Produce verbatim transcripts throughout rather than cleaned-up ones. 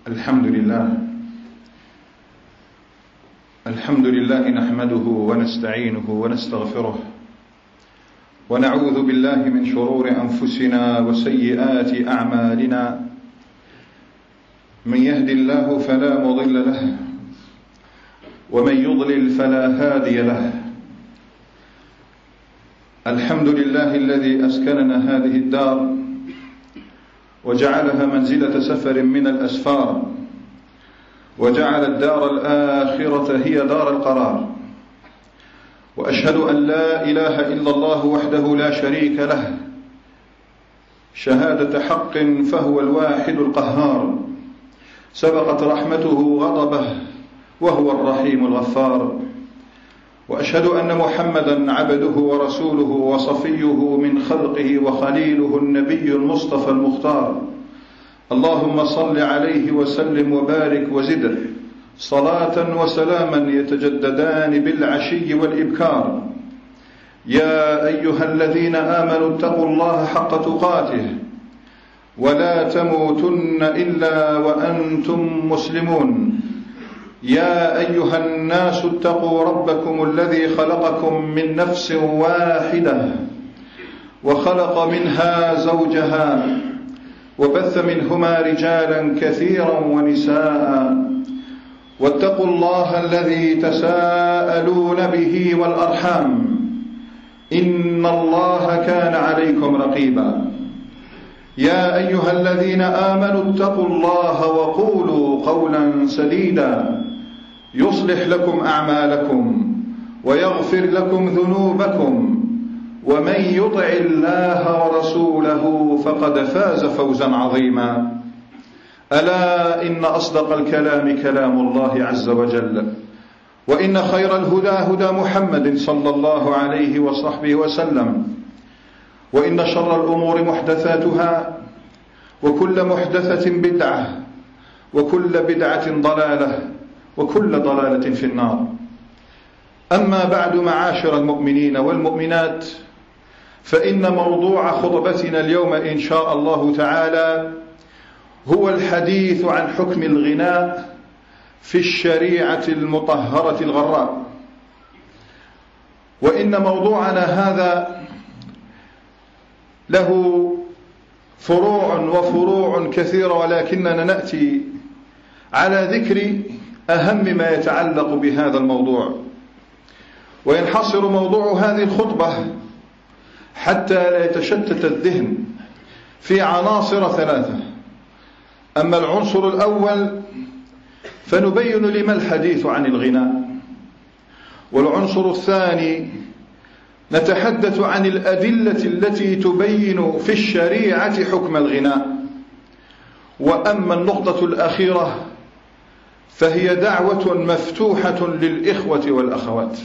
الحمد لله الحمد لله نحمده ونستعينه ونستغفره ونعوذ بالله من شرور أنفسنا وسيئات أعمالنا. من يهد الله فلا مضل له ومن يضلل فلا هادي له. الحمد لله الذي أسكننا هذه الدار وجعلها منزلة سفر من الأسفار، وجعل الدار الآخرة هي دار القرار. وأشهد أن لا إله إلا الله وحده لا شريك له شهادة حق، فهو الواحد القهار، سبقت رحمته غضبه وهو الرحيم الغفار. وأشهد أن محمدا عبده ورسوله وصفيه من خلقه وخليله النبي المصطفى المختار. اللهم صل عليه وسلم وبارك وزد صلاة وسلاما يتجددان بالعشي والإبكار. يا أيها الذين آمنوا اتقوا الله حق تقاته ولا تموتن إلا وأنتم مسلمون. يا أيها الناس اتقوا ربكم الذي خلقكم من نفس واحدة وخلق منها زوجها وبث منهما رجالا كثيرا ونساء. واتقوا الله الذي تساءلون به والأرحام، إن الله كان عليكم رقيبا. يا أيها الذين آمنوا اتقوا الله وقولوا قولا سديدا يصلح لكم أعمالكم ويغفر لكم ذنوبكم، ومن يطع الله ورسوله فقد فاز فوزا عظيما. ألا إن أصدق الكلام كلام الله عز وجل، وإن خير الهدى هدى محمد صلى الله عليه وصحبه وسلم، وإن شر الأمور محدثاتها، وكل محدثة بدعة، وكل بدعة ضلالة، وكل ضلالة في النار. أما بعد، معاشر المؤمنين والمؤمنات، فإن موضوع خطبتنا اليوم إن شاء الله تعالى هو الحديث عن حكم الغناء في الشريعة المطهرة الغراء. وإن موضوعنا هذا له فروع وفروع كثيرة، ولكننا نأتي على ذكر أهم ما يتعلق بهذا الموضوع. وينحصر موضوع هذه الخطبة حتى لا يتشتت الذهن في عناصر ثلاثة. أما العنصر الأول فنبين لما الحديث عن الغناء، والعنصر الثاني نتحدث عن الأدلة التي تبين في الشريعة حكم الغناء. وأما النقطة الأخيرة فهي دعوة مفتوحة للإخوة والأخوات.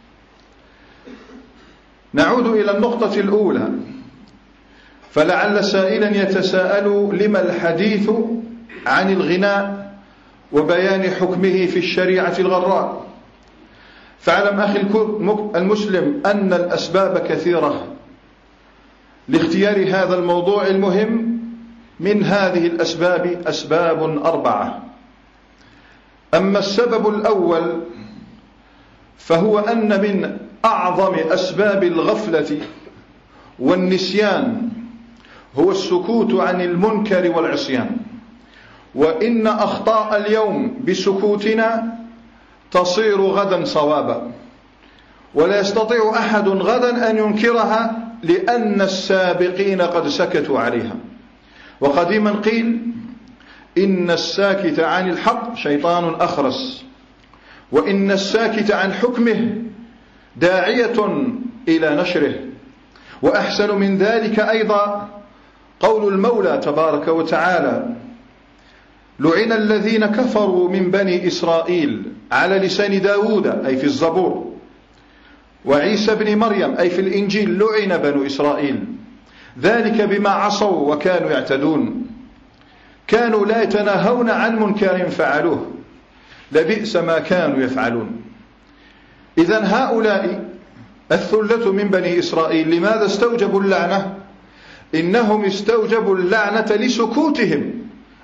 نعود إلى النقطة الأولى، فلعل سائلا يتساءل لما الحديث عن الغناء وبيان حكمه في الشريعة الغراء. فاعلم أخي المسلم أن الأسباب كثيرة لاختيار هذا الموضوع المهم. من هذه الأسباب أسباب أربعة. أما السبب الأول فهو أن من أعظم أسباب الغفلة والنسيان هو السكوت عن المنكر والعصيان. وإن أخطاء اليوم بسكوتنا تصير غدا صوابا، ولا يستطيع أحد غدا أن ينكرها، لأن السابقين قد سكتوا عليها. وقديما قيل إن الساكت عن الحق شيطان أخرس، وإن الساكت عن حكمه داعية إلى نشره. وأحسن من ذلك أيضا قول المولى تبارك وتعالى: لعن الذين كفروا من بني إسرائيل على لسان داود، أي في الزبور، وعيسى بن مريم، أي في الإنجيل، لعن بنو إسرائيل، ذلك بما عصوا وكانوا يعتدون. كانوا لا يتناهون عن منكر فعلوه، لبئس ما كانوا يفعلون. إذن هؤلاء الثلة من بني إسرائيل لماذا استوجبوا اللعنة؟ إنهم استوجبوا اللعنة لسكوتهم،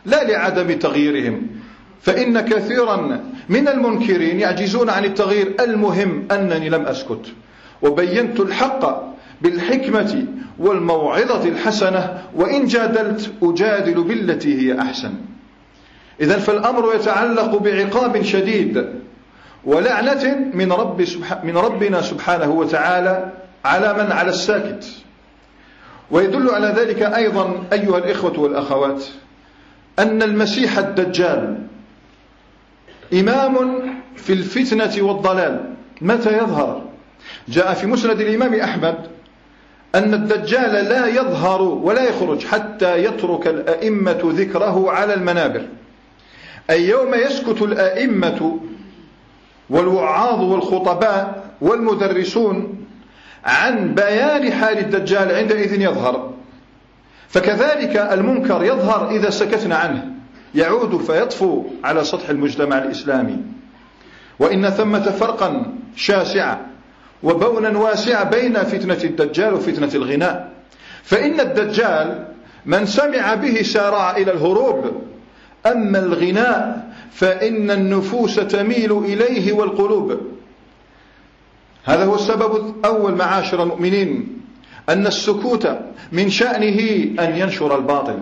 لا لعدم تغييرهم، فإن كثيرا من المنكرين يعجزون عن التغيير. المهم أنني لم أسكت وبينت الحق بالحكمة والموعظة الحسنة، وإن جادلت أجادل بالتي هي أحسن. إذن فالأمر يتعلق بعقاب شديد ولعنة من, رب من ربنا سبحانه وتعالى على من؟ على الساكت. ويدل على ذلك أيضا أيها الإخوة والأخوات أن المسيح الدجال إمام في الفتنة والضلال. متى يظهر؟ جاء في مسند الإمام أحمد أن الدجال لا يظهر ولا يخرج حتى يترك الأئمة ذكره على المنابر، أي يوم يسكت الأئمة والوعاظ والخطباء والمدرسون عن بيان حال الدجال عندئذ يظهر. فكذلك المنكر يظهر إذا سكتنا عنه، يعود فيطفو على سطح المجتمع الإسلامي. وإن ثمة فرقا شاسعا وبونا واسعا بين فتنة الدجال وفتنة الغناء. فإن الدجال من سمع به سارع إلى الهروب، أما الغناء فإن النفوس تميل إليه والقلوب. هذا هو السبب الأول معاشر المؤمنين، أن السكوت من شأنه أن ينشر الباطل.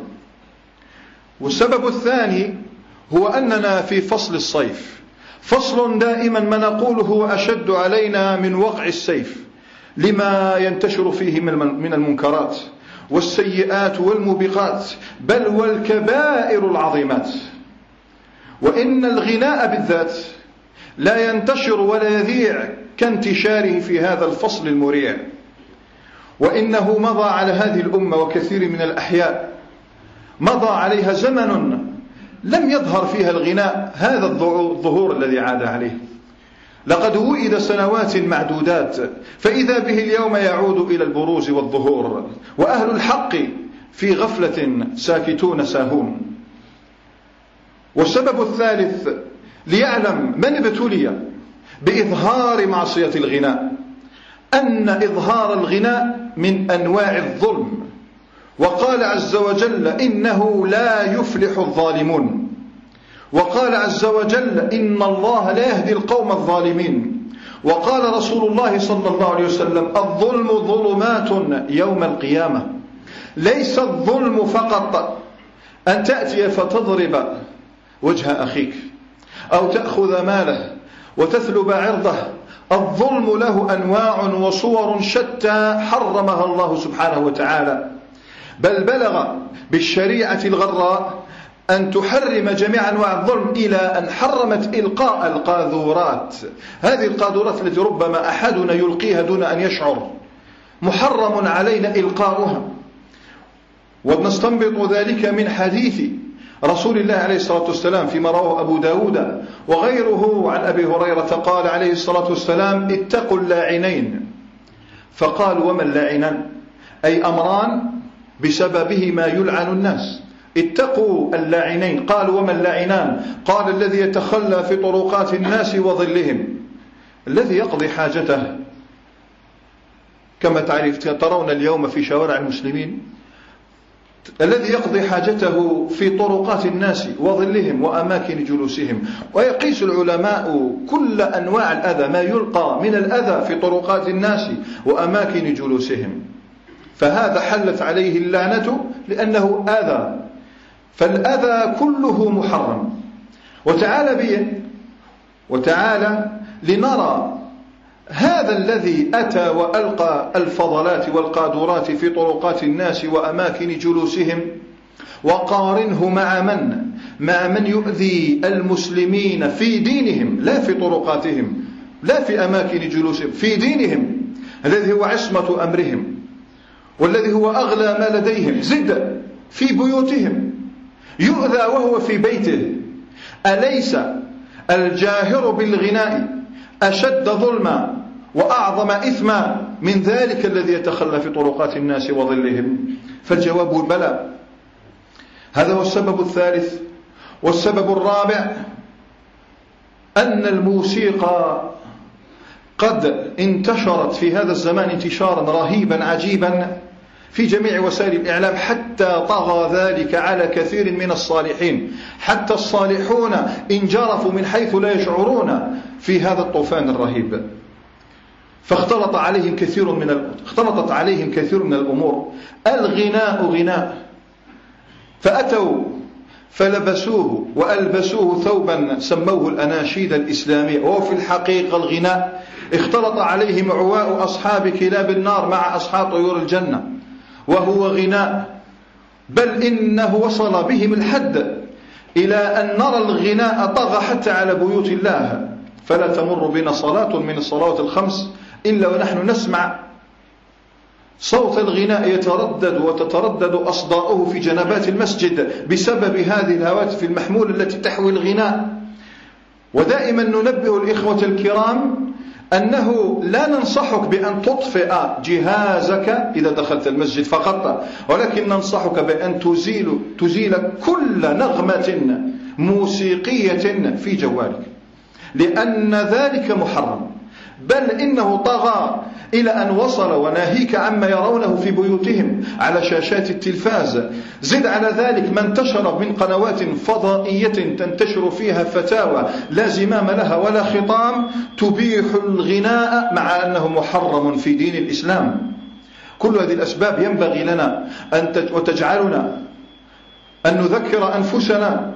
والسبب الثاني هو أننا في فصل الصيف، فصل دائما ما نقوله أشد علينا من وقع السيف، لما ينتشر فيه من المنكرات والسيئات والموبقات، بل والكبائر العظيمات. وإن الغناء بالذات لا ينتشر ولا يذيع كانتشاره في هذا الفصل المريع. وإنه مضى على هذه الأمة وكثير من الأحياء، مضى عليها زمن لم يظهر فيها الغناء هذا الظهور الذي عاد عليه. لقد وئد سنوات معدودات، فإذا به اليوم يعود إلى البروز والظهور، وأهل الحق في غفلة ساكتون ساهون. والسبب الثالث ليعلم من ابتلي بإظهار معصية الغناء أن إظهار الغناء من أنواع الظلم. وقال عز وجل إنه لا يفلح الظالمون، وقال عز وجل إن الله لا يهدي القوم الظالمين. وقال رسول الله صلى الله عليه وسلم الظلم ظلمات يوم القيامة. ليس الظلم فقط أن تأتي فتضرب وجه أخيك أو تأخذ ماله وتثلب عرضه. الظلم له أنواع وصور شتى حرمها الله سبحانه وتعالى، بل بلغ بالشريعة الغراء أن تحرم جميع أنواع الظلم، إلى أن حرمت إلقاء القاذورات. هذه القاذورات التي ربما أحدنا يلقيها دون أن يشعر، محرم علينا إلقاؤها. ونستنبط ذلك من حديث رسول الله عليه الصلاة والسلام فيما رواه أبو داود وغيره عن أبي هريرة قال عليه الصلاة والسلام اتقوا اللاعنين. فقال وما اللاعنان؟ أي أمران بسببهما يلعن الناس. اتقوا اللاعنين. قال وما اللاعنان؟ قال الذي يتخلى في طرقات الناس وظلهم، الذي يقضي حاجته كما تعرف ترون اليوم في شوارع المسلمين، الذي يقضي حاجته في طرقات الناس وظلهم وأماكن جلوسهم. ويقيس العلماء كل أنواع الأذى، ما يلقى من الأذى في طرقات الناس وأماكن جلوسهم، فهذا حلت عليه اللعنة لأنه أذى. فالأذى كله محرم. وتعالى بي وتعالى لنرى هذا الذي أتى وألقى الفضلات والقاذورات في طرقات الناس وأماكن جلوسهم، وقارنه مع من مع من يؤذي المسلمين في دينهم، لا في طرقاتهم، لا في أماكن جلوسهم، في دينهم الذي هو عصمة أمرهم والذي هو أغلى ما لديهم. زد في بيوتهم يؤذى وهو في بيته. أليس الجاهر بالغناء أشد ظلما وأعظم إثما من ذلك الذي يتخلى في طرقات الناس وظلهم؟ فالجواب بلى. هذا هو السبب الثالث. والسبب الرابع أن الموسيقى قد انتشرت في هذا الزمان انتشارا رهيبا عجيبا، في جميع وسائل الإعلام، حتى طغى ذلك على كثير من الصالحين، حتى الصالحون انجرفوا من حيث لا يشعرون في هذا الطوفان الرهيب. فاختلط عليهم كثير من اختلطت عليهم كثير من الأمور. الغناء غناء، فأتوا فلبسوه وألبسوه ثوبا سموه الأناشيد الإسلامية، وهو في الحقيقة الغناء. اختلط عليهم عواء أصحاب كلاب النار مع أصحاب طيور الجنة، وهو غناء. بل إنه وصل بهم الحد إلى أن نرى الغناء طغى حتى على بيوت الله، فلا تمر بنا صلاة من الصلوات الخمس إلا ونحن نسمع صوت الغناء يتردد وتتردد أصداؤه في جنبات المسجد بسبب هذه الهواتف المحمولة التي تحوي الغناء. ودائما ننبه الإخوة الكرام أنه لا ننصحك بأن تطفئ جهازك إذا دخلت المسجد فقط، ولكن ننصحك بأن تزيل, تزيل كل نغمة موسيقية في جوالك، لأن ذلك محرم. بل إنه طغى إلى أن وصل، وناهيك عما يرونه في بيوتهم على شاشات التلفاز. زد على ذلك ما انتشر من قنوات فضائية تنتشر فيها فتاوى لا زمام لها ولا خطام تبيح الغناء مع أنه محرم في دين الإسلام. كل هذه الأسباب ينبغي لنا أن وتجعلنا أن نذكر أنفسنا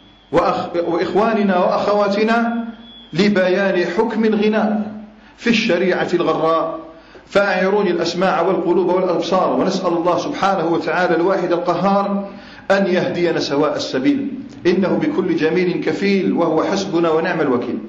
وإخواننا وأخواتنا لبيان حكم الغناء في الشريعة الغراء. فأعيروني الأسماع والقلوب والأبصار، ونسأل الله سبحانه وتعالى الواحد القهار أن يهدينا سواء السبيل، إنه بكل جميل كفيل، وهو حسبنا ونعم الوكيل.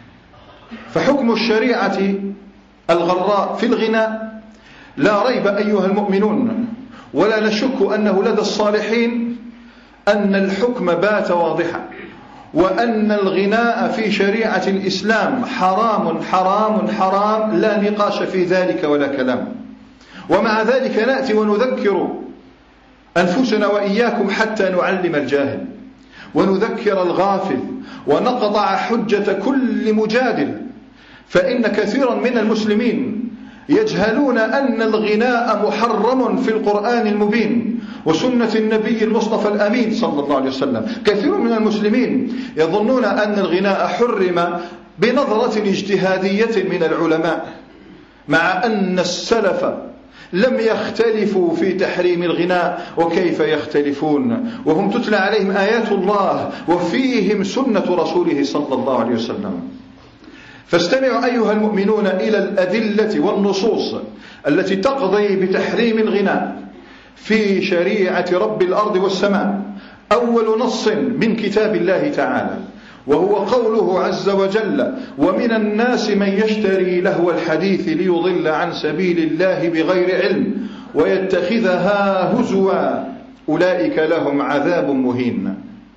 فحكم الشريعة الغراء في الغناء لا ريب أيها المؤمنون، ولا نشك أنه لدى الصالحين أن الحكم بات واضحا، وأن الغناء في شريعة الإسلام حرام حرام حرام، لا نقاش في ذلك ولا كلام. ومع ذلك نأتي ونذكر أنفسنا وإياكم حتى نعلم الجاهل ونذكر الغافل ونقطع حجة كل مجادل. فإن كثيرا من المسلمين يجهلون أن الغناء محرم في القرآن المبين وسنة النبي المصطفى الأمين صلى الله عليه وسلم. كثير من المسلمين يظنون أن الغناء حرم بنظرة اجتهادية من العلماء، مع أن السلف لم يختلفوا في تحريم الغناء. وكيف يختلفون وهم تتلى عليهم آيات الله وفيهم سنة رسوله صلى الله عليه وسلم؟ فاستمعوا أيها المؤمنون إلى الأدلة والنصوص التي تقضي بتحريم الغناء في شريعة رب الأرض والسماء. أول نص من كتاب الله تعالى، وهو قوله عز وجل: ومن الناس من يشتري لهو الحديث ليضل عن سبيل الله بغير علم ويتخذها هزوا أولئك لهم عذاب مهين.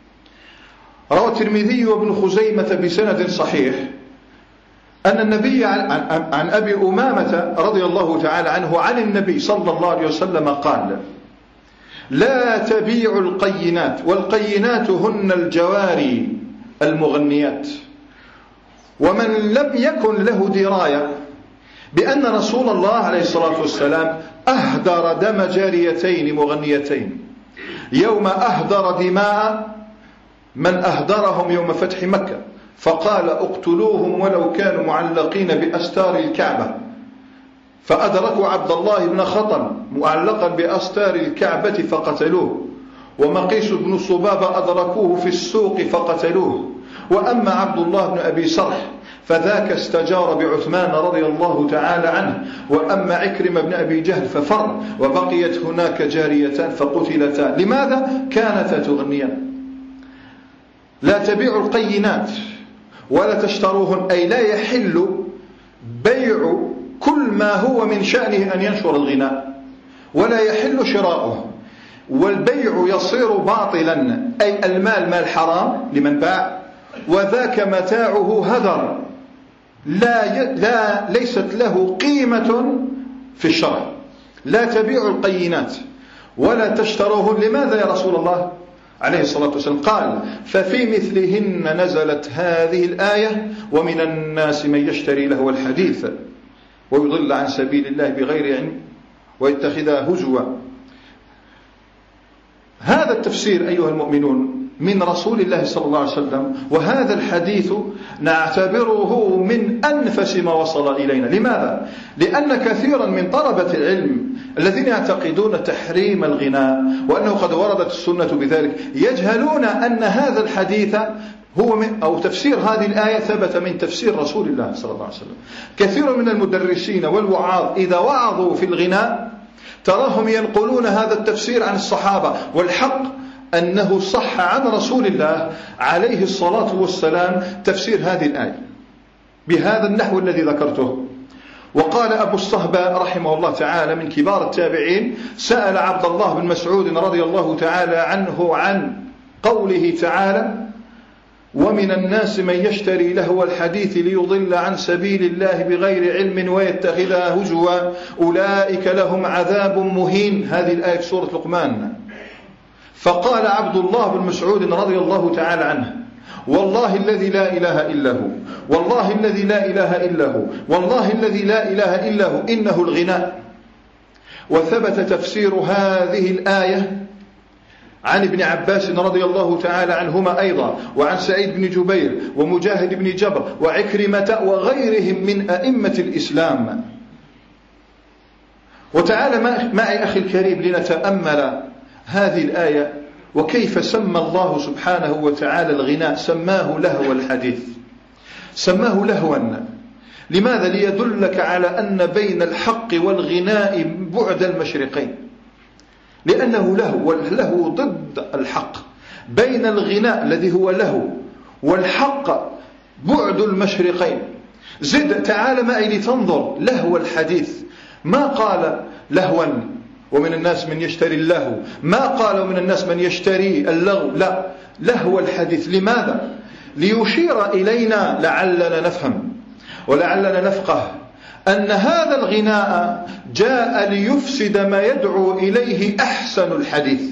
روى الترمذي وابن خزيمة بسند صحيح أن النبي عن أبي أمامة رضي الله تعالى عنه عن النبي صلى الله عليه وسلم قال: لا تبيعوا القينات، والقينات هن الجواري المغنيات. ومن لم يكن له دراية بأن رسول الله عليه الصلاة والسلام أهدر دم جاريتين مغنيتين يوم أهدر دماء من أهدرهم يوم فتح مكة، فقال: اقتلوهم ولو كانوا معلقين بأستار الكعبة، فأدركوا عبد الله بن خطل معلقا بأستار الكعبة فقتلوه، ومقيس بن صبابة أدركوه في السوق فقتلوه، وأما عبد الله بن أبي سرح فذاك استجار بعثمان رضي الله تعالى عنه، وأما عكرمة بن أبي جهل ففر، وبقيت هناك جاريتان فقتلتان. لماذا؟ كانتا تغنيان. لا تبيعوا القينات ولا تشتروهن، أي لا يحل بيع كل ما هو من شأنه أن ينشر الغناء، ولا يحل شراؤه، والبيع يصير باطلا، أي المال مال حرام لمن باع، وذاك متاعه هدر لا, ي... لا ليست له قيمة في الشرع. لا تبيعوا القينات ولا تشتروهن. لماذا يا رسول الله عليه الصلاة والسلام؟ قال: ففي مثلهن نزلت هذه الآية: ومن الناس من يشتري لهو الحديث ويضل عن سبيل الله بغير علم ويتخذها هزوا. هذا التفسير أيها المؤمنون من رسول الله صلى الله عليه وسلم، وهذا الحديث نعتبره من أنفس ما وصل إلينا. لماذا؟ لأن كثيرا من طلبة العلم الذين يعتقدون تحريم الغناء وأنه قد وردت السنة بذلك يجهلون أن هذا الحديث هو من أو تفسير هذه الآية ثبت من تفسير رسول الله صلى الله عليه وسلم. كثير من المدرسين والوعاظ إذا وعظوا في الغناء تراهم ينقلون هذا التفسير عن الصحابة، والحق أنه صح عن رسول الله عليه الصلاة والسلام تفسير هذه الآية بهذا النحو الذي ذكرته. وقال أبو الصهباء رحمه الله تعالى من كبار التابعين سأل عبد الله بن مسعود رضي الله تعالى عنه عن قوله تعالى: ومن الناس من يشتري لهو الحديث ليضل عن سبيل الله بغير علم ويتخذها هزوا أولئك لهم عذاب مهين. هذه الآية في سورة لقمان. فقال عبد الله بن مسعود رضي الله تعالى عنه: والله الذي لا إله إلا هو، والله الذي لا إله إلا هو، والله الذي لا إله إلا هو، إنه الغناء. وثبت تفسير هذه الآية عن ابن عباس رضي الله تعالى عنهما أيضا، وعن سعيد بن جبير ومجاهد بن جبر وعكرمة وغيرهم من أئمة الإسلام. وتعالى معي أخي الكريم لنتأمل هذه الآية وكيف سمى الله سبحانه وتعالى الغناء، سماه لهو الحديث، سماه لهوا. لماذا؟ ليدلك على أن بين الحق والغناء بعد المشرقين، لأنه لهو، واللهو ضد الحق. بين الغناء الذي هو لهو والحق بعد المشرقين. زد تعال معي لتنظر لهو الحديث، ما قال لهوا ومن الناس من يشتري اللهو، ما قال ومن الناس من يشتري اللغو، لا، لهو الحديث. لماذا؟ ليشير إلينا لعلنا نفهم ولعلنا نفقه أن هذا الغناء جاء ليفسد ما يدعو إليه أحسن الحديث.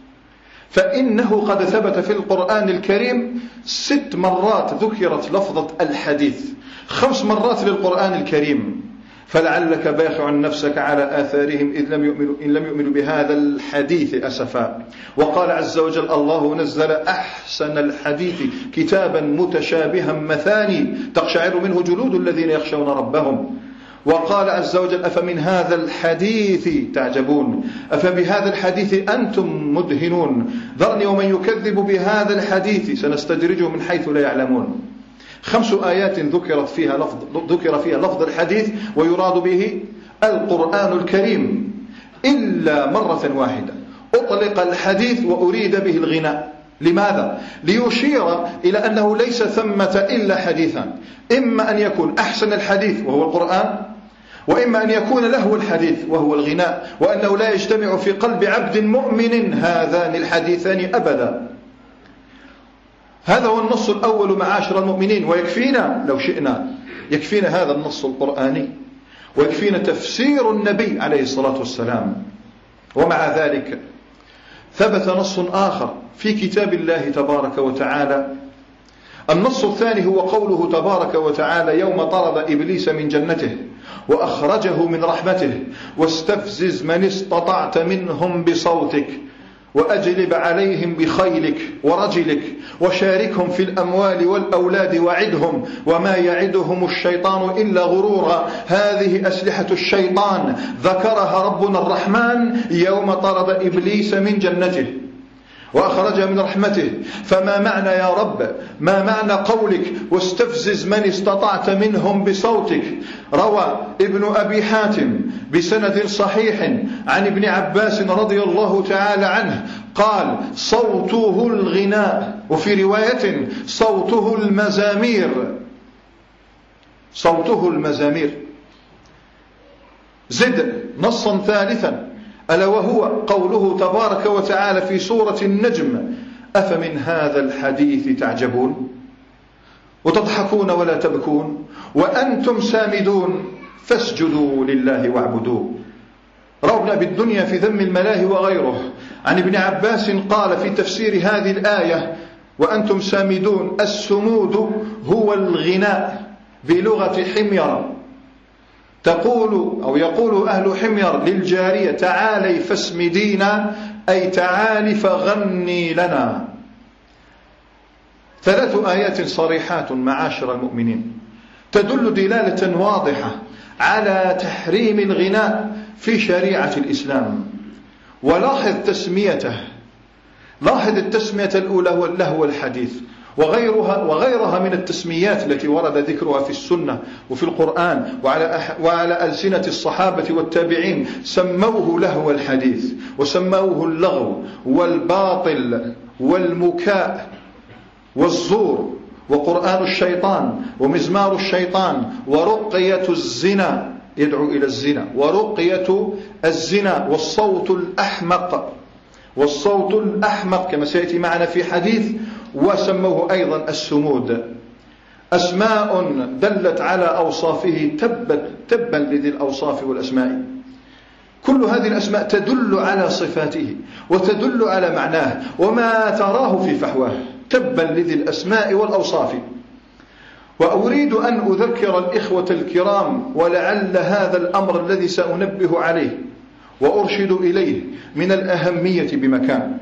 فإنه قد ثبت في القرآن الكريم ست مرات ذكرت لفظة الحديث، خمس مرات للقرآن الكريم. فلعلك باخع نفسك على آثارهم إذ لم يؤمنوا إن لم يؤمنوا بهذا الحديث أسفا. وقال عز وجل: الله نزل أحسن الحديث كتابا متشابها مثاني تقشعر منه جلود الذين يخشون ربهم. وقال عز وجل: أفمن هذا الحديث تعجبون أفبهذا الحديث أنتم مدهنون ذرني ومن يكذب بهذا الحديث سنستدرجه من حيث لا يعلمون. خمس آيات ذكرت فيها لفظ ذكر فيها لفظ الحديث ويراد به القرآن الكريم، إلا مرة واحدة أطلق الحديث وأريد به الغناء. لماذا؟ ليشير إلى أنه ليس ثمة إلا حديثا، إما أن يكون أحسن الحديث وهو القرآن، وإما أن يكون لهو الحديث وهو الغناء، وأنه لا يجتمع في قلب عبد مؤمن هذان الحديثان أبدا. هذا هو النص الأول معاشر المؤمنين، ويكفينا لو شئنا يكفينا هذا النص القرآني ويكفينا تفسير النبي عليه الصلاة والسلام. ومع ذلك ثبت نص آخر في كتاب الله تبارك وتعالى. النص الثاني هو قوله تبارك وتعالى: يوم طرد إبليس من جنته وأخرجه من رحمته واستفزز من استطعت منهم بصوتك وأجلب عليهم بخيلك ورجلك وشاركهم في الأموال والأولاد وعدهم وما يعدهم الشيطان إلا غرورا. هذه أسلحة الشيطان ذكرها ربنا الرحمن يوم طرد إبليس من جنته وأخرجه من رحمته. فما معنى يا رب، ما معنى قولك واستفزز من استطعت منهم بصوتك؟ روى ابن أبي حاتم بسند صحيح عن ابن عباس رضي الله تعالى عنه قال: صوته الغناء، وفي رواية صوته المزامير، صوته المزامير. زد نصا ثالثا ألا وهو قوله تبارك وتعالى في سورة النجم: أفمن هذا الحديث تعجبون وتضحكون ولا تبكون وأنتم سامدون فاسجدوا لله واعبدوه. رونا بالدنيا في ذم الملاهي وغيره. عن ابن عباس قال في تفسير هذه الآية: وأنتم سامدون، السمود هو الغناء بلغة حميرة، تقول أو يقول أهل حمير للجارية تعالي فاسمدينا، أي تعالي فغني لنا. ثلاث آيات صريحات معاشر المؤمنين تدل دلالة واضحة على تحريم الغناء في شريعة الإسلام. ولاحظ تسميته، لاحظ التسمية الأولى واللهو والحديث وغيرها وغيرها من التسميات التي ورد ذكرها في السنة وفي القرآن وعلى وعلى ألسنة الصحابة والتابعين. سموه لهو الحديث، وسموه اللغو والباطل والمكاء والزور وقرآن الشيطان ومزمار الشيطان ورقية الزنا، يدعو إلى الزنا، ورقية الزنا، والصوت الأحمق، والصوت الأحمق كما سيأتي معنا في حديث. وسموه أيضا السمود، أسماء دلت على أوصافه، تبت تبا لذي الأوصاف والأسماء. كل هذه الأسماء تدل على صفاته وتدل على معناه وما تراه في فحواه، تبا لذي الأسماء والأوصاف. وأريد أن أذكر الإخوة الكرام، ولعل هذا الأمر الذي سأنبه عليه وأرشد إليه من الأهمية بمكان.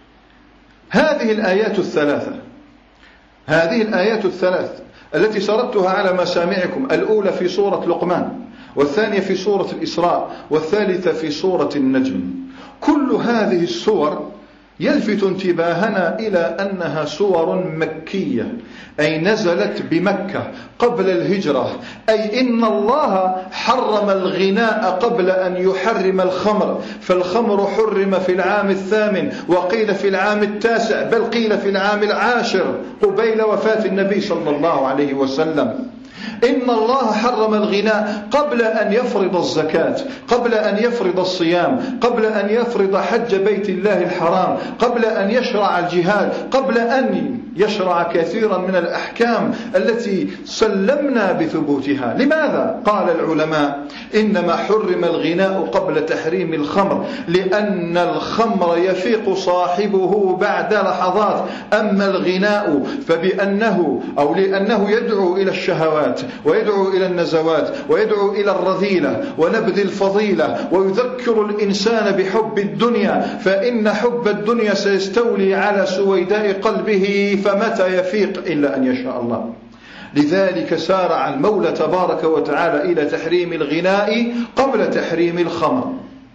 هذه الآيات الثلاثة هذه الآيات الثلاث التي سردتها على مسامعكم، الأولى في سورة لقمان، والثانية في سورة الإسراء، والثالثة في سورة النجم، كل هذه السور يلفت انتباهنا إلى أنها سور مكية، أي نزلت بمكة قبل الهجرة. أي إن الله حرم الغناء قبل أن يحرم الخمر، فالخمر حرم في العام الثامن، وقيل في العام التاسع، بل قيل في العام العاشر قبيل وفاة النبي صلى الله عليه وسلم. إن الله حرم الغناء قبل أن يفرض الزكاة، قبل أن يفرض الصيام، قبل أن يفرض حج بيت الله الحرام، قبل أن يشرع الجهاد، قبل أن يشرع كثيرا من الأحكام التي سلمنا بثبوتها. لماذا؟ قال العلماء إنما حرم الغناء قبل تحريم الخمر لأن الخمر يفيق صاحبه بعد لحظات، أما الغناء فبأنه أو لأنه يدعو إلى الشهوات ويدعو إلى النزوات ويدعو إلى الرذيلة ونبذ الفضيلة، ويذكر الإنسان بحب الدنيا، فإن حب الدنيا سيستولي على سويداء قلبه فمتى يفيق إلا أن يشاء الله. لذلك سارع المولى تبارك وتعالى إلى تحريم الغناء قبل تحريم الخمر.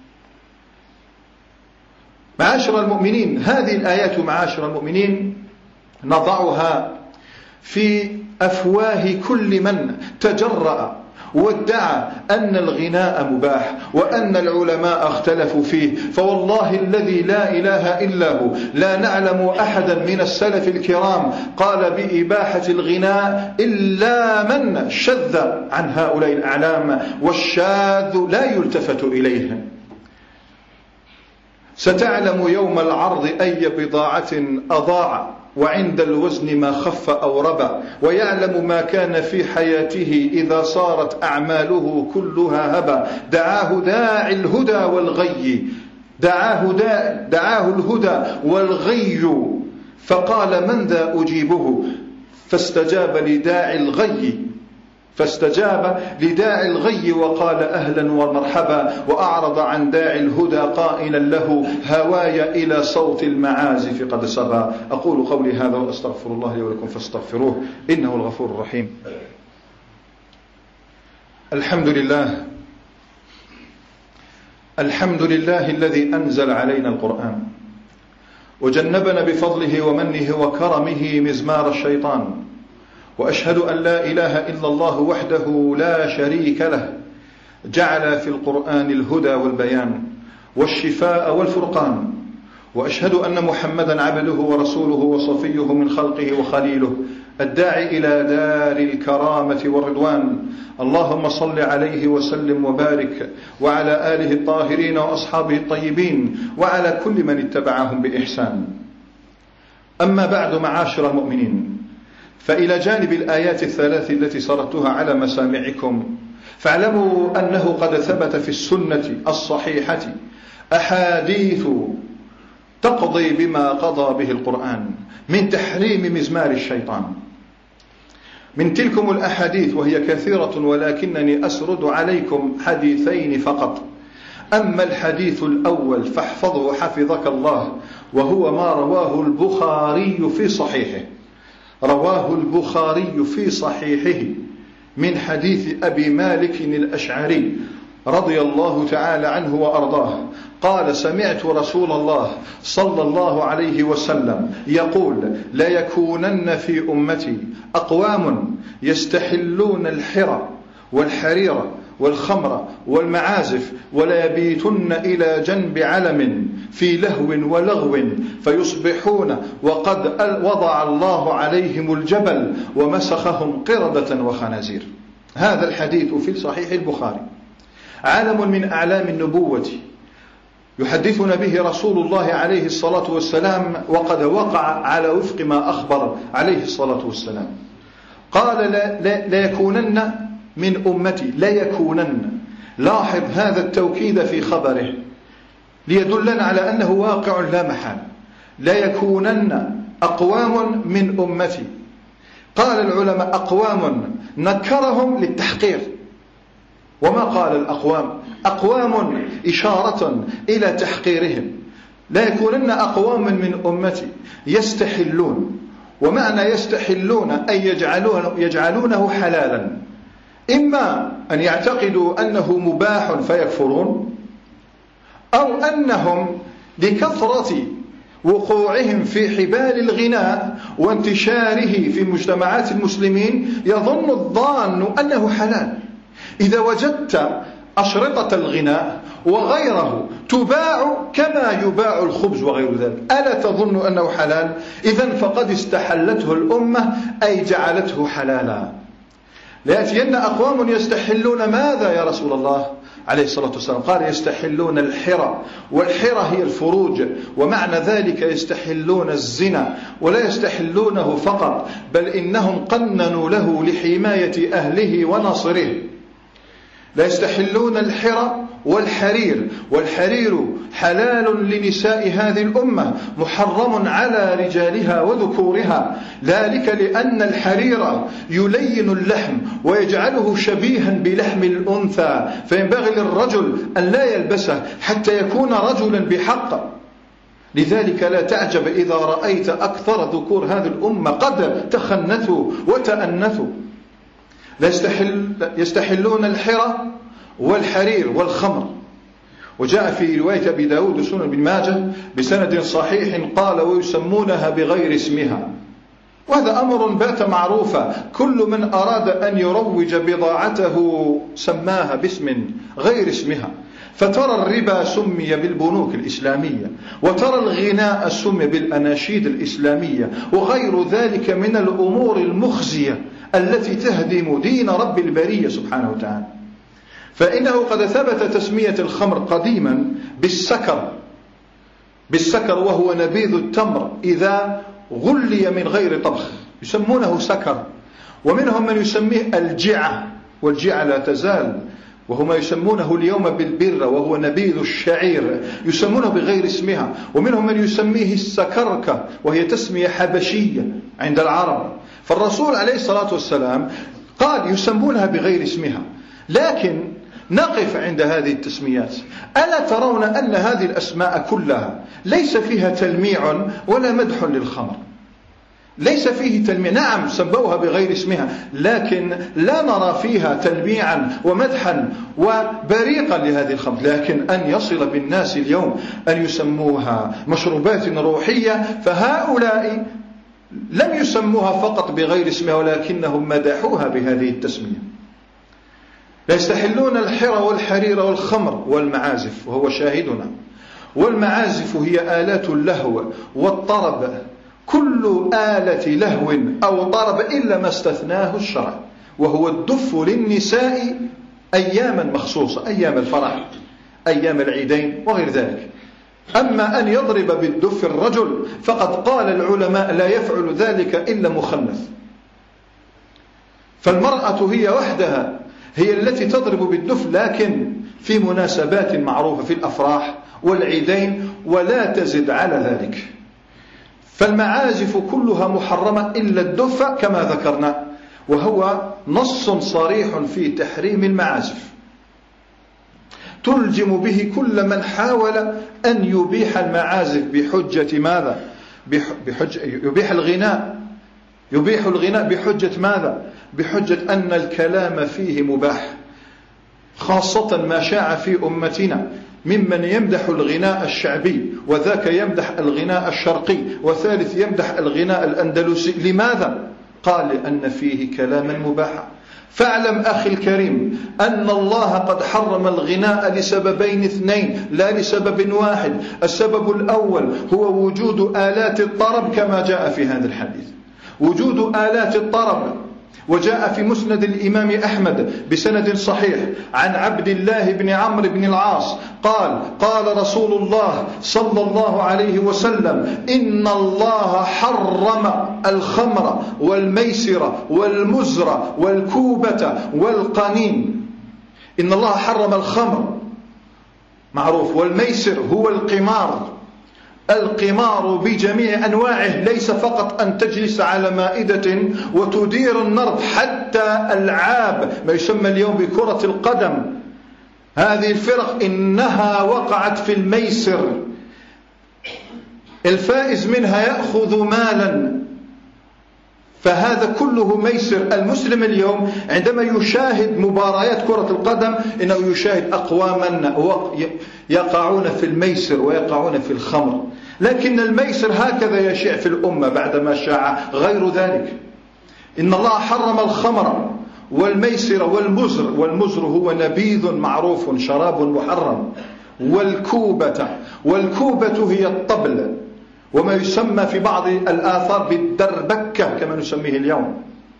معاشر المؤمنين، هذه الآيات معاشر المؤمنين نضعها في أفواه كل من تجرأ وادعى أن الغناء مباح وأن العلماء اختلفوا فيه. فوالله الذي لا إله إلا هو لا نعلم أحدا من السلف الكرام قال بإباحة الغناء إلا من شذ عن هؤلاء الأعلام، والشاذ لا يلتفت إليه. ستعلم يوم العرض أي بضاعة أضاع، وعند الوزن ما خف أو ربى، ويعلم ما كان في حياته إذا صارت أعماله كلها هبا. دعاه داعي الهدى والغي دعاه, دا دعاه الهدى والغي فقال من ذا أجيبه، فاستجاب لداعي الغي فاستجاب لداعي الغي وقال أهلا ومرحبا، وأعرض عن داعي الهدى قائلا له هواي إلى صوت المعازف قد صبا. أقول قولي هذا وأستغفر الله لي ولكم فاستغفروه إنه الغفور الرحيم. الحمد لله الحمد لله الذي أنزل علينا القرآن وجنبنا بفضله ومنه وكرمه مزمار الشيطان، وأشهد أن لا إله إلا الله وحده لا شريك له، جعل في القرآن الهدى والبيان والشفاء والفرقان، وأشهد أن محمدا عبده ورسوله وصفيه من خلقه وخليله الداعي إلى دار الكرامة والرضوان. اللهم صل عليه وسلم وبارك وعلى آله الطاهرين وأصحابه الطيبين وعلى كل من اتبعهم بإحسان. أما بعد معاشر المؤمنين، فإلى جانب الآيات الثلاث التي سردتها على مسامعكم، فاعلموا أنه قد ثبت في السنة الصحيحة أحاديث تقضي بما قضى به القرآن من تحريم مزمار الشيطان. من تلكم الأحاديث وهي كثيرة، ولكنني أسرد عليكم حديثين فقط. أما الحديث الأول فاحفظه حفظك الله، وهو ما رواه البخاري في صحيحه، رواه البخاري في صحيحه من حديث أبي مالك الأشعري رضي الله تعالى عنه وأرضاه قال: سمعت رسول الله صلى الله عليه وسلم يقول: لا يكونن في أمتي أقوام يستحلون الحرى والحرير والخمر والمعازف ولا يبيتن إلى جنب علم في لهو ولغو فيصبحون وقد وضع الله عليهم الجبل ومسخهم قردة وخنازير. هذا الحديث في صحيح البخاري، علم من أعلام النبوة يحدثنا به رسول الله عليه الصلاة والسلام، وقد وقع على وفق ما أخبر عليه الصلاة والسلام. قال: لا, لا, لا يكونن من أمتي، لا يكونن. لاحظ هذا التوكيد في خبره ليدلنا على أنه واقع لا محال. لا يكونن أقوام من أمتي. قال العلماء: أقوام نكرهم للتحقير، وما قال الأقوام؟ أقوام إشارة إلى تحقيرهم. لا يكونن أقوام من أمتي يستحلون، ومعنى يستحلون أي يجعلونه, يجعلونه حلالا، إما أن يعتقدوا أنه مباح فيكفرون، أو أنهم لكثرة وقوعهم في حبال الغناء وانتشاره في مجتمعات المسلمين يظن الظان أنه حلال. إذا وجدت أشرطة الغناء وغيره تباع كما يباع الخبز وغير ذلك، ألا تظن أنه حلال؟ إذن فقد استحلته الأمة، أي جعلته حلالا. ليأتين أقوام يستحلون ماذا يا رسول الله عليه الصلاة والسلام؟ قال: يستحلون الحرى، والحرى هي الفروج، ومعنى ذلك يستحلون الزنا، ولا يستحلونه فقط، بل إنهم قننوا له لحماية أهله ونصره. لا يستحلون الحرى والحرير، والحرير حلال لنساء هذه الأمة، محرم على رجالها وذكورها، ذلك لأن الحرير يلين اللحم ويجعله شبيها بلحم الأنثى، فينبغي للرجل أن لا يلبسه حتى يكون رجلا بحق. لذلك لا تعجب إذا رأيت أكثر ذكور هذه الأمة قد تخنثوا وتأنثوا. لا يستحل يستحلون الحرى والحرير والخمر. وجاء في رواية أبي داود وسنن بن ماجه بسند صحيح قال: ويسمونها بغير اسمها. وهذا أمر بات معروفا، كل من أراد أن يروج بضاعته سماها باسم غير اسمها. فترى الربا سمي بالبنوك الإسلامية، وترى الغناء سمي بالأناشيد الإسلامية، وغير ذلك من الأمور المخزية التي تهدم دين رب البرية سبحانه وتعالى. فإنه قد ثبت تسمية الخمر قديما بالسكر، بالسكر وهو نبيذ التمر إذا غلي من غير طبخ، يسمونه سكر. ومنهم من يسميه الجعة، والجعة لا تزال، وهم يسمونه اليوم بالبر وهو نبيذ الشعير، يسمونه بغير اسمها. ومنهم من يسميه السكركة، وهي تسمية حبشية عند العرب. فالرسول عليه الصلاة والسلام قال يسمونها بغير اسمها. لكن نقف عند هذه التسميات. ألا ترون أن هذه الأسماء كلها ليس فيها تلميع ولا مدح للخمر؟ ليس فيه تلميع. نعم سموها بغير اسمها، لكن لا نرى فيها تلميعا ومدحا وبريقا لهذه الخمر. لكن أن يصل بالناس اليوم أن يسموها مشروبات روحية، فهؤلاء لم يسموها فقط بغير اسمها، ولكنهم مدحوها بهذه التسمية. لا يستحلون الحرى والحرير والخمر والمعازف، وهو شاهدنا. والمعازف هي آلات اللهو والطرب، كل آلة لهو أو طرب إلا ما استثناه الشرع، وهو الدف للنساء أياما مخصوصة، أيام الفرح، أيام العيدين وغير ذلك. أما أن يضرب بالدف الرجل فقد قال العلماء لا يفعل ذلك إلا مخنث. فالمرأة هي وحدها هي التي تضرب بالدف، لكن في مناسبات معروفة في الأفراح والعيدين، ولا تزد على ذلك. فالمعازف كلها محرمة إلا الدف كما ذكرنا، وهو نص صريح في تحريم المعازف، تلجم به كل من حاول أن يبيح المعازف بحجة ماذا؟ بحجة يبيح الغناء يبيح الغناء بحجة ماذا؟ بحجة أن الكلام فيه مباح، خاصة ما شاع في أمتنا ممن يمدح الغناء الشعبي، وذاك يمدح الغناء الشرقي، وثالث يمدح الغناء الأندلسي. لماذا؟ قال لأن فيه كلاما مباحا. فاعلم أخي الكريم أن الله قد حرم الغناء لسببين اثنين لا لسبب واحد. السبب الأول هو وجود آلات الطرب كما جاء في هذا الحديث، وجود آلات الطرب. وجاء في مسند الإمام أحمد بسند صحيح عن عبد الله بن عمرو بن العاص قال قال رسول الله صلى الله عليه وسلم: إن الله حرم الخمر والميسر والمزر والكوبة والقنين. إن الله حرم الخمر معروف، والميسر هو القمار، القمار بجميع أنواعه، ليس فقط أن تجلس على مائدة وتدير النرد، حتى ألعاب ما يسمى اليوم بكرة القدم، هذه الفرق إنها وقعت في الميسر، الفائز منها يأخذ مالا، فهذا كله ميسر. المسلم اليوم عندما يشاهد مباريات كرة القدم إنه يشاهد أقواما يقعون في الميسر ويقعون في الخمر، لكن الميسر هكذا يشيع في الأمة بعدما شاع غير ذلك. إن الله حرم الخمر والميسر والمزر، والمزر هو نبيذ معروف شراب محرم، والكوبة، والكوبة هي الطبل، وما يسمى في بعض الآثار بالدربكة كما نسميه اليوم.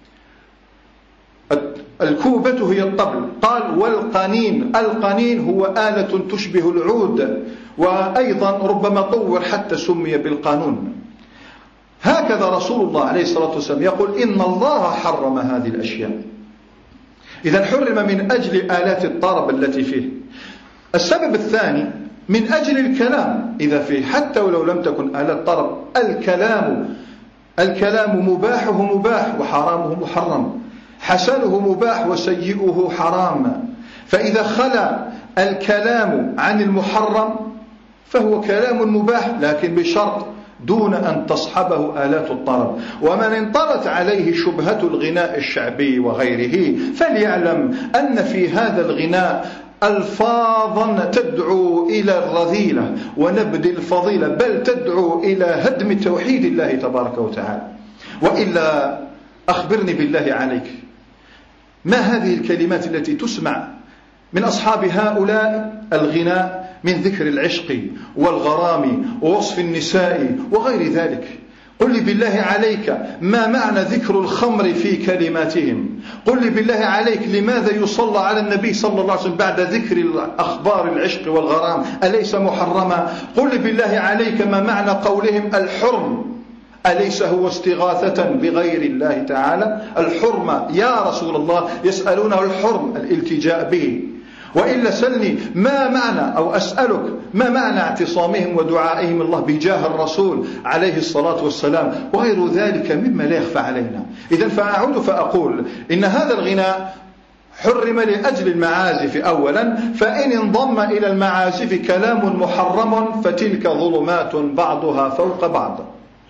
الكوبة هي الطبل. قال: والقنين، القنين هو آلة تشبه العود، وأيضا ربما طور حتى سمي بالقانون. هكذا رسول الله عليه الصلاة والسلام يقول: إن الله حرم هذه الأشياء. إذن حرم من أجل آلات الطرب التي فيه. السبب الثاني من أجل الكلام إذا فيه، حتى ولو لم تكن آلات طرب، الكلام الكلام مباحه مباح وحرامه محرم، حسنه مباح وسيئه حرام. فإذا خلا الكلام عن المحرم فهو كلام مباح، لكن بشرط دون أن تصحبه آلات الطرب. ومن انطرت عليه شبهة الغناء الشعبي وغيره فليعلم أن في هذا الغناء ألفاظا تدعو إلى الرذيلة ونبذ الفضيلة، بل تدعو إلى هدم توحيد الله تبارك وتعالى. وإلا أخبرني بالله عليك، ما هذه الكلمات التي تسمع من أصحاب هؤلاء الغناء من ذكر العشق والغرام ووصف النساء وغير ذلك؟ قل لي بالله عليك ما معنى ذكر الخمر في كلماتهم؟ قل لي بالله عليك لماذا يصلى على النبي صلى الله عليه وسلم بعد ذكر أخبار العشق والغرام؟ أليس محرما؟ قل لي بالله عليك ما معنى قولهم الحرم؟ أليس هو استغاثة بغير الله تعالى؟ الحرمة يا رسول الله، يسألونه الحرم، الالتجاء به. وإلا سلني ما معنى أو أسألك ما معنى اعتصامهم ودعائهم الله بجاه الرسول عليه الصلاة والسلام وغير ذلك مما لا يخفى علينا. إذن فأعود فأقول إن هذا الغناء حرم لأجل المعازف أولا، فإن انضم إلى المعازف كلام محرم فتلك ظلمات بعضها فوق بعض.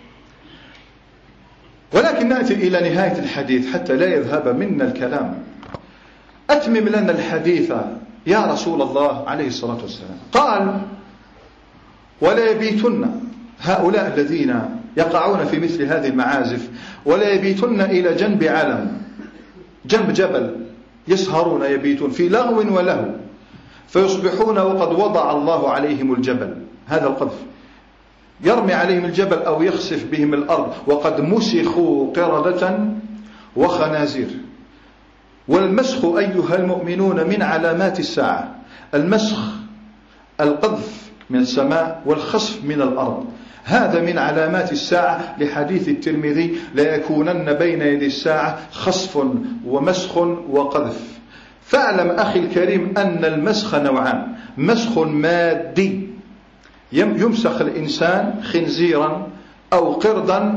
ولكن نأتي إلى نهاية الحديث حتى لا يذهب منا الكلام. أتمم لنا الحديث يا رسول الله عليه الصلاة والسلام. قال: ولا يبيتن هؤلاء الذين يقعون في مثل هذه المعازف ولا يبيتن إلى جنب علم، جنب جبل، يسهرون يبيتون في لغو ولهو، فيصبحون وقد وضع الله عليهم الجبل، هذا القذف، يرمي عليهم الجبل أو يخسف بهم الأرض، وقد مسخوا قردة وخنازير. والمسخ أيها المؤمنون من علامات الساعة. المسخ القذف من السماء والخسف من الأرض، هذا من علامات الساعة، لحديث الترمذي: لا يكونن بين يدي الساعة خسف ومسخ وقذف. فاعلم أخي الكريم أن المسخ نوعان: مسخ مادي، يمسخ الإنسان خنزيرا أو قردا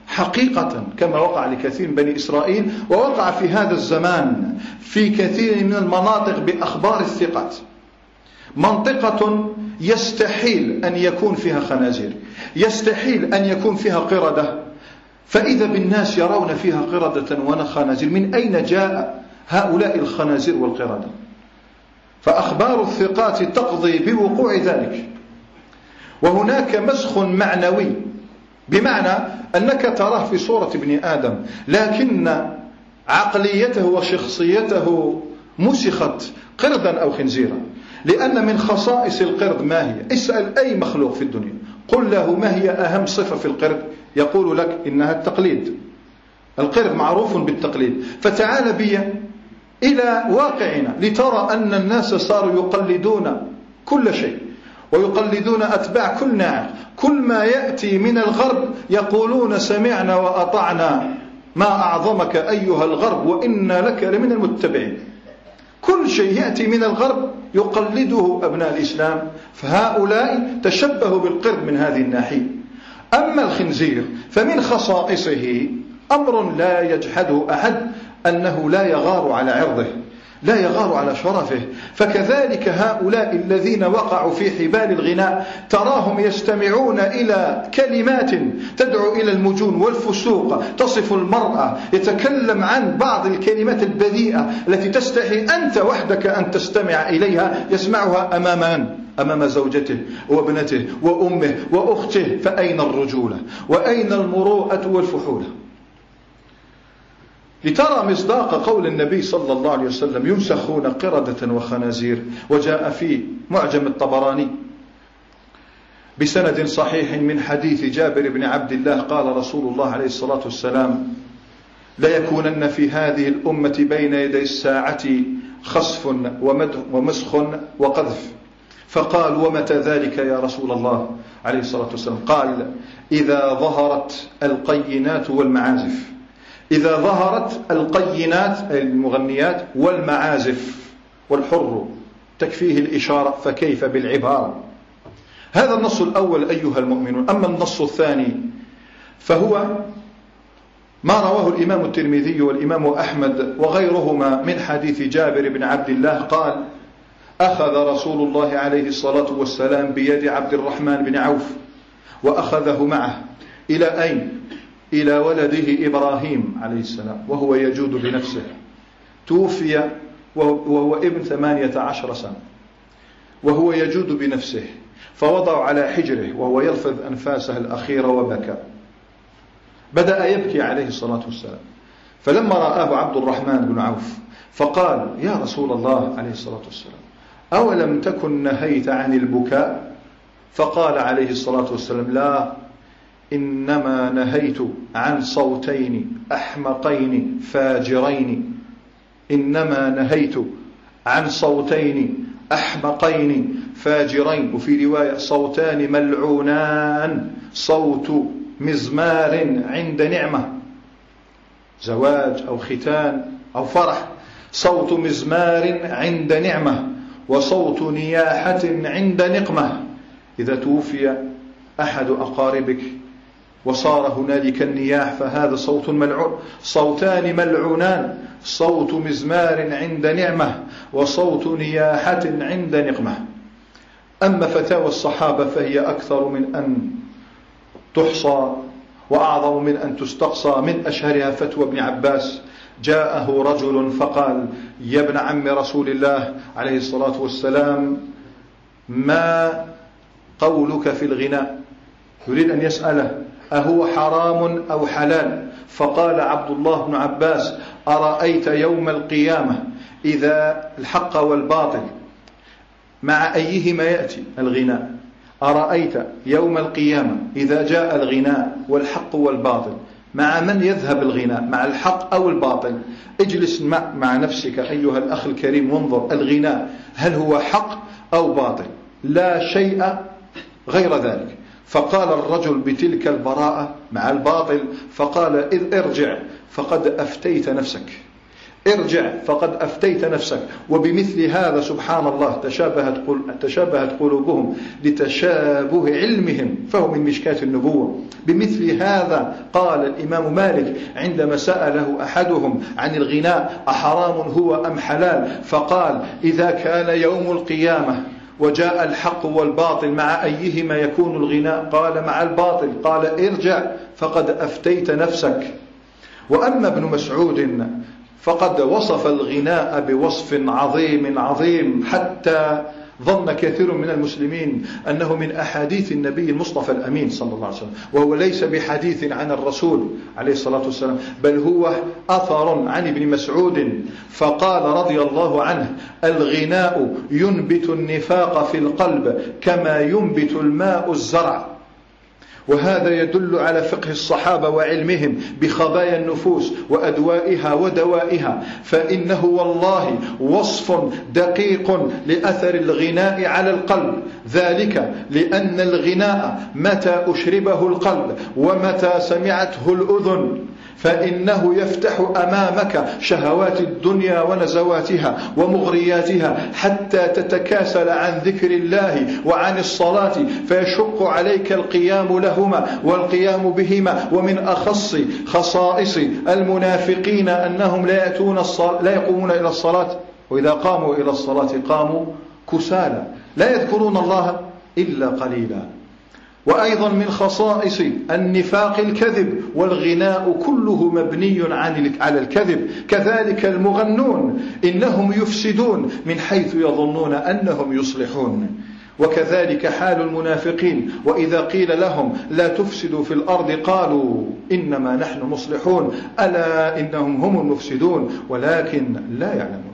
حقيقة كما وقع لكثير من بني إسرائيل، ووقع في هذا الزمان في كثير من المناطق بأخبار الثقات. منطقة يستحيل أن يكون فيها خنازير، يستحيل أن يكون فيها قردة، فإذا بالناس يرون فيها قردة وخنازير. من أين جاء هؤلاء الخنازير والقردة؟ فأخبار الثقات تقضي بوقوع ذلك. وهناك مسخ معنوي، بمعنى أنك تراه في صورة ابن آدم، لكن عقليته وشخصيته مسخت قردا أو خنزيرا. لأن من خصائص القرد ما هي؟ اسأل أي مخلوق في الدنيا، قل له ما هي أهم صفة في القرد، يقول لك إنها التقليد. القرد معروف بالتقليد. فتعال بي إلى واقعنا لترى أن الناس صاروا يقلدون كل شيء، ويقلدون أتباع كل ناعق. كل ما يأتي من الغرب يقولون سمعنا وأطعنا، ما أعظمك أيها الغرب وإنا لك لمن المتبعين. كل شيء يأتي من الغرب يقلده أبناء الإسلام، فهؤلاء تشبهوا بالقرد من هذه الناحية. أما الخنزير فمن خصائصه أمر لا يجحده أحد، أنه لا يغار على عرضه، لا يغار على شرفه. فكذلك هؤلاء الذين وقعوا في حبال الغناء تراهم يستمعون إلى كلمات تدعو إلى المجون والفسوق، تصف المرأة، يتكلم عن بعض الكلمات البذيئة التي تستحي أنت وحدك أن تستمع إليها. يسمعها أمام من؟ أمام زوجته وابنته وأمه وأخته. فأين الرجولة وأين المروءة والفحولة؟ لترى مصداق قول النبي صلى الله عليه وسلم يمسخون قردة وخنازير. وجاء في معجم الطبراني بسند صحيح من حديث جابر بن عبد الله قال رسول الله عليه الصلاة والسلام: لا يكونن في هذه الأمة بين يدي الساعة خسف ومسخ وقذف. فقال: ومتى ذلك يا رسول الله عليه الصلاة والسلام؟ قال: إذا ظهرت القينات والمعازف. إذا ظهرت القينات المغنيات والمعازف، والحر تكفيه الإشارة فكيف بالعبارة. هذا النص الأول أيها المؤمنون. أما النص الثاني فهو ما رواه الإمام الترمذي والإمام أحمد وغيرهما من حديث جابر بن عبد الله قال: أخذ رسول الله عليه الصلاة والسلام بيد عبد الرحمن بن عوف وأخذه معه إلى أين؟ إلى ولده إبراهيم عليه السلام، وهو يجود بنفسه. توفي وهو ابن ثمانية عشر سنة، وهو يجود بنفسه، فوضعوا على حجره وهو يلفظ أنفاسه الأخيرة وبكى. بدأ يبكي عليه الصلاة والسلام. فلما رآه عبد الرحمن بن عوف فقال: يا رسول الله عليه الصلاة والسلام، أولم تكن نهيت عن البكاء؟ فقال عليه الصلاة والسلام: لا، إنما نهيت عن صوتين أحمقين فاجرين. إنما نهيت عن صوتين أحمقين فاجرين. وفي رواية: صوتان ملعونان، صوت مزمار عند نعمة، زواج أو ختان أو فرح، صوت مزمار عند نعمة، وصوت نياحة عند نقمة. إذا توفي أحد أقاربك وصار هنالك النياح فهذا صوت ملعون. صوتان ملعونان، صوت مزمار عند نعمة وصوت نياحة عند نقمة. أما فتاوى الصحابة فهي أكثر من أن تحصى وأعظم من أن تستقصى. من أشهرها فتوى ابن عباس: جاءه رجل فقال: يا ابن عم رسول الله عليه الصلاة والسلام، ما قولك في الغناء؟ يريد أن يسأله أهو حرام أو حلال؟ فقال عبد الله بن عباس: أرأيت يوم القيامة إذا الحق والباطل مع أيهما يأتي الغناء؟ أرأيت يوم القيامة إذا جاء الغناء والحق والباطل مع من يذهب الغناء، مع الحق أو الباطل؟ اجلس مع, مع نفسك أيها الأخ الكريم وانظر الغناء هل هو حق أو باطل؟ لا شيء غير ذلك. فقال الرجل بتلك البراءة مع الباطل، فقال: إذ ارجع فقد أفتيت نفسك. ارجع فقد أفتيت نفسك. وبمثل هذا سبحان الله تشابهت, قل... تشابهت قلوبهم لتشابه علمهم، فهو من مشكاة النبوة. بمثل هذا قال الإمام مالك عندما سأله أحدهم عن الغناء أحرام هو أم حلال، فقال إذا كان يوم القيامة وجاء الحق والباطل مع أيهما يكون الغناء؟ قال مع الباطل. قال ارجع فقد أفتيت نفسك. وأما ابن مسعود فقد وصف الغناء بوصف عظيم عظيم، حتى ظن كثير من المسلمين أنه من أحاديث النبي المصطفى الأمين صلى الله عليه وسلم، وهو ليس بحديث عن الرسول عليه الصلاة والسلام، بل هو أثر عن ابن مسعود. فقال رضي الله عنه: الغناء ينبت النفاق في القلب كما ينبت الماء الزرع. وهذا يدل على فقه الصحابة وعلمهم بخبايا النفوس وأدوائها ودوائها، فإنه والله وصف دقيق لأثر الغناء على القلب، ذلك لأن الغناء متى أشربه القلب ومتى سمعته الأذن فإنه يفتح أمامك شهوات الدنيا ونزواتها ومغرياتها حتى تتكاسل عن ذكر الله وعن الصلاة، فيشق عليك القيام لهما والقيام بهما. ومن أخص خصائص المنافقين أنهم لا يأتون الصلاة، لا يقومون إلى الصلاة، وإذا قاموا إلى الصلاة قاموا كسالى لا يذكرون الله إلا قليلا. وأيضا من خصائص النفاق الكذب، والغناء كله مبني على الكذب. كذلك المغنون إنهم يفسدون من حيث يظنون أنهم يصلحون. وكذلك حال المنافقين، وإذا قيل لهم لا تفسدوا في الأرض قالوا إنما نحن مصلحون، ألا إنهم هم المفسدون ولكن لا يعلمون.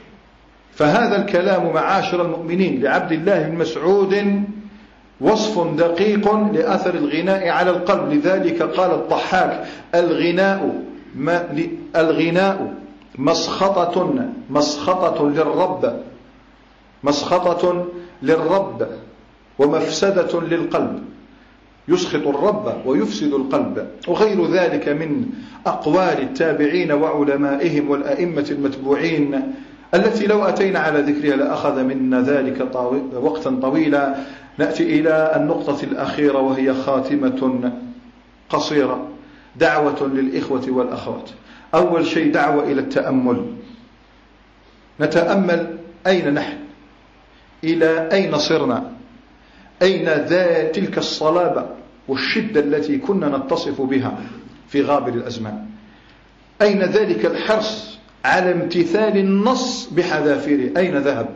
فهذا الكلام معاشر المؤمنين لعبد الله بن مسعود وصف دقيق لأثر الغناء على القلب. لذلك قال الضحاك: الغناء ما الغناء مسخطة مسخطة للرب مسخطة للرب ومفسدة للقلب، يسخط الرب ويفسد القلب. وغير ذلك من أقوال التابعين وعلمائهم والأئمة المتبوعين التي لو أتينا على ذكرها لأخذ منا ذلك طوي... وقتا طويلا. نأتي إلى النقطة الأخيرة وهي خاتمة قصيرة، دعوة للإخوة والأخوات. أول شيء دعوة إلى التأمل، نتأمل أين نحن، إلى أين صرنا، أين ذات تلك الصلابة والشدة التي كنا نتصف بها في غابر الأزمان، أين ذلك الحرص على امتثال النص بحذافيره، أين ذهب؟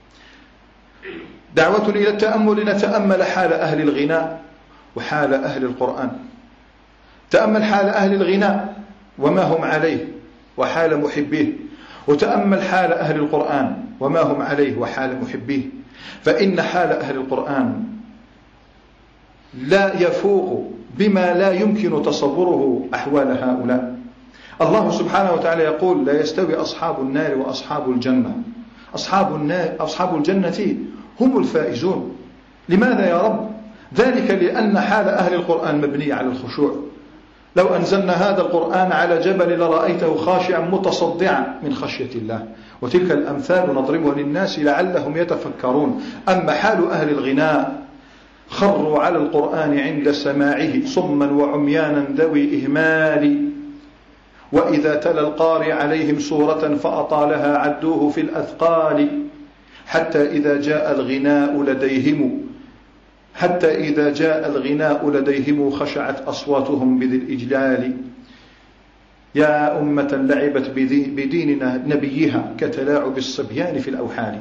دعوة إلى التأمل، نتأمل حال أهل الغناء وحال أهل القرآن. تأمل حال أهل الغناء وما هم عليه وحال محبيه، وتأمل حال أهل القرآن وما هم عليه وحال محبيه. فإن حال أهل القرآن لا يفوق بما لا يمكن تصوره أحوال هؤلاء. الله سبحانه وتعالى يقول: لا يستوي أصحاب النار وأصحاب الجنة. أصحاب النار أصحاب الجنة هم الفائزون. لماذا يا رب؟ ذلك لأن حال أهل القرآن مبني على الخشوع. لو أنزلنا هذا القرآن على جبل لرأيته خاشعا متصدعا من خشية الله. وتلك الأمثال نضربها للناس لعلهم يتفكرون. أما حال أهل الغناء خروا على القرآن عند سماعه صما وعميانا ذوي إهمال، وإذا تلا القارئ عليهم سورة فأطالها عدوه في الأثقال، حتى إذا جاء الغناء لديهم حتى إذا جاء الغناء لديهم خشعت أصواتهم بذي الإجلال. يا أمة لعبت بدين نبيها كتلاعب الصبيان في الأوحال.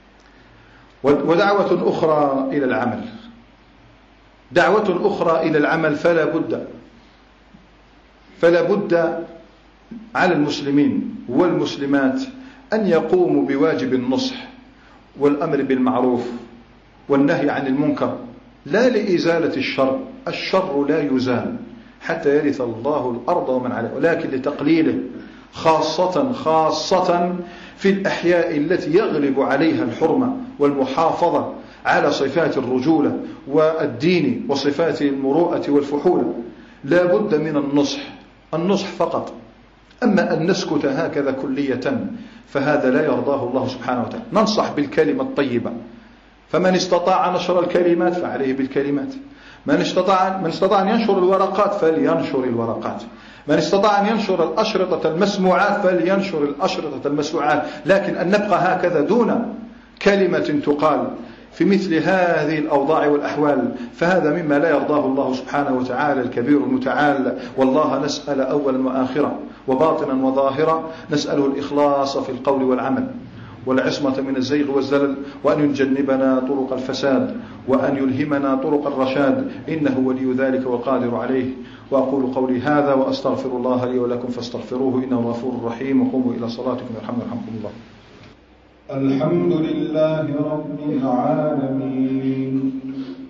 ودعوة أخرى إلى العمل، دعوة أخرى إلى العمل فلا بد فلا بد على المسلمين والمسلمات أن يقوموا بواجب النصح والأمر بالمعروف والنهي عن المنكر، لا لإزالة الشر، الشر لا يزال حتى يرث الله الأرض ومن عليها، ولكن لتقليله، خاصة خاصة في الأحياء التي يغلب عليها الحرمة والمحافظة على صفات الرجولة والدين وصفات المروءة والفحولة. لا بد من النصح، النصح فقط، أما أن نسكت هكذا كلية فهذا لا يرضاه الله سبحانه وتعالى. ننصح بالكلمة الطيبة، فمن استطاع نشر الكلمات فعليه بالكلمات، من استطاع, من استطاع أن ينشر الورقات فلينشر الورقات، من استطاع أن ينشر الأشرطة المسموعات فلينشر الأشرطة المسموعات، لكن أن نبقى هكذا دون كلمة تقال في مثل هذه الأوضاع والأحوال فهذا مما لا يرضاه الله سبحانه وتعالى الكبير المتعال. والله نسأل أولا وآخرا وباطنا وظاهرا، نسأله الإخلاص في القول والعمل والعصمة من الزيغ والزلل، وأن يجنبنا طرق الفساد وأن يلهمنا طرق الرشاد، إنه ولي ذلك والقادر عليه. وأقول قولي هذا وأستغفر الله لي ولكم فاستغفروه إنه غفور رحيم، وقوموا إلى صلاتكم يرحمكم الله. الحمد لله رب العالمين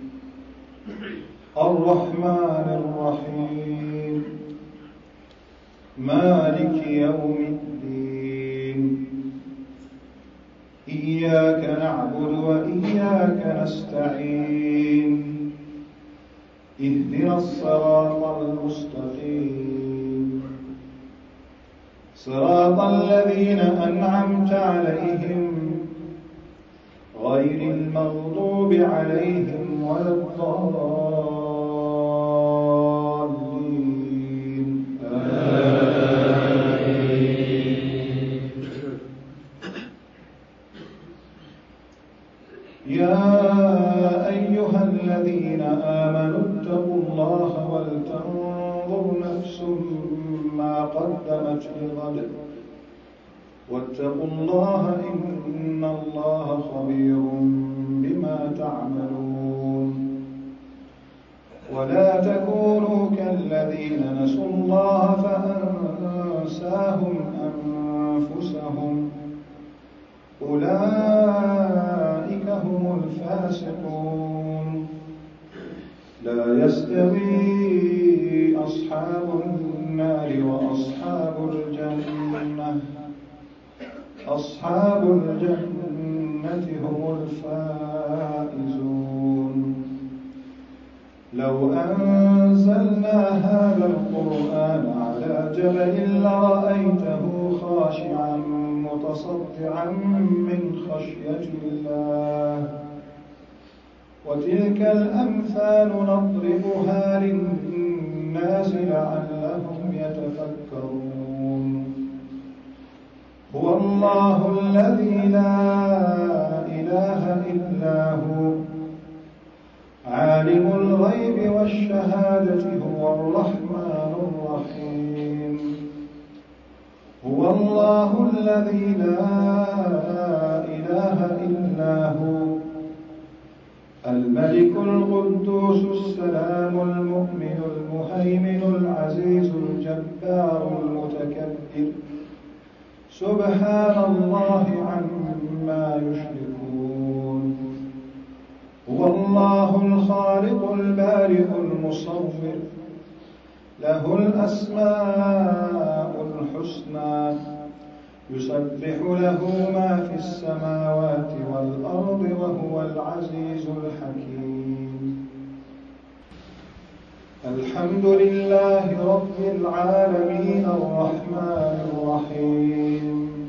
الرحمن الرحيم مالك يوم الدين إياك نعبد وإياك نستعين اهدنا الصراط المستقيم صراط الذين أنعمت عليهم غير المغضوب عليهم ولا الضالين آمين. يا أيها الذين آمنوا اتقوا الله ولتنظر نفس ما قدمت لغد واتقوا الله إن الله خبير بما تعملون. ولا تكونوا كالذين نسوا الله فأنساهم أنفسهم أولئك هم الفاسقون. لا يستوي أصحاب النار وأصحاب الجنة أصحاب الجنة هم الفائزون. لو أنزلنا هذا القرآن على جبل لرأيته خاشعا متصدعا من خشية الله. وتلك الأمثال نضربها للناس لعلهم يتفكرون. هو الله الذي لا إله إلا هو عالم الغيب والشهادة هو الرحمن الرحيم. هو الله الذي لا إله إلا هو الملك القدوس السلام المؤمن المهيمن العزيز الجبار المتكبر سبحان الله عما يشركون. هو الله الخالق البارئ المصور له الأسماء الحسنى يسبح له ما في السماوات والأرض وهو العزيز الحكيم. الحمد لله رب العالمين الرحمن الرحيم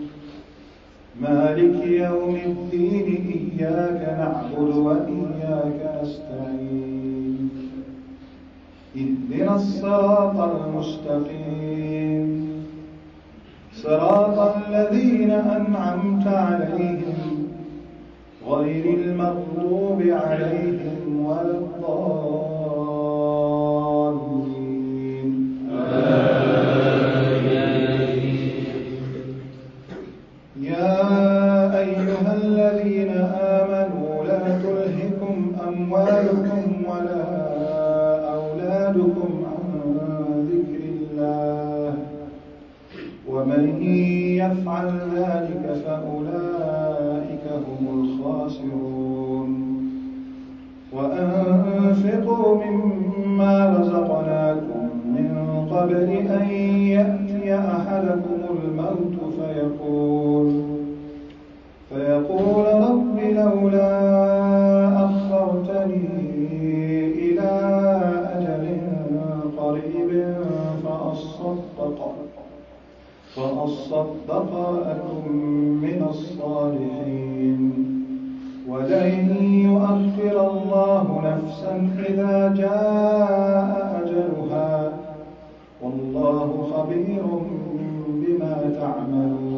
مالك يوم الدين إياك نعبد وإياك نستعين اهدنا الصراط المستقيم صراط الذين أنعمت عليهم غير المغضوب عليهم ولا الضالين آمين. يا أيها الذين آمنوا لا تلهكم أموالكم ولا أولادكم عن ذكر الله ومن يفعل ذلك فأولئك هم الخاسرون. وأنفقوا مما رزقناكم من قبل أن يأتي أحدكم الموت فيقول فيقول رب لولا أخرتني إلى أجل قريب فأصدق وتصدق أكن من الصالحين ولن يؤخر الله نفسا إذا جاء أجلها والله خبير بما تعملون